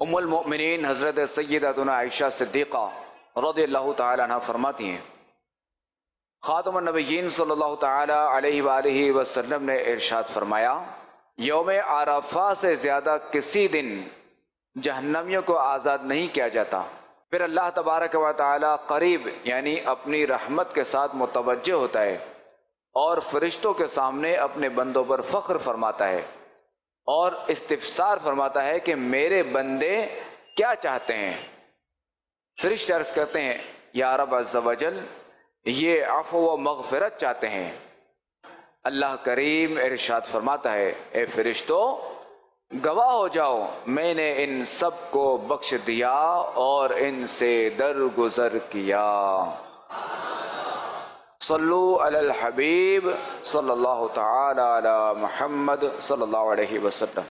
उम्मुल मोमिनीन हज़रत सय्यदतुना आयशा सिद्दीक़ा रज़ियल्लाहु तआला अन्हा फरमाती हैं, ख़ातमुन नबिय्यीन सल्लल्लाहु तआला अलैहि वसल्लम ने इरशाद फरमाया, यौम आरफा से ज़्यादा किसी दिन जहन्नमियों को आज़ाद नहीं किया जाता। फिर अल्लाह तबारक व तआला करीब यानी अपनी रहमत के साथ मुतवज्जे होता है और फरिश्तों के सामने अपने बंदों पर फ़ख्र फरमाता है और इस्तिफ़सार फरमाता है कि मेरे बंदे क्या चाहते हैं। फरिश्ते अर्ज़ करते हैं, या रब अज़्ज़ व जल, ये अफ़्व व मग़फ़िरत चाहते हैं। अल्लाह करीम इरशाद फरमाता है, ए फरिश्तों गवाह हो जाओ, मैंने इन सब को बख्श दिया और इनसे दरगुजर किया। सल्लु अलल हबीब सल्लल्लाहु तआला अला मुहम्मद सल्लल्लाहु अलैहि वसल्लम।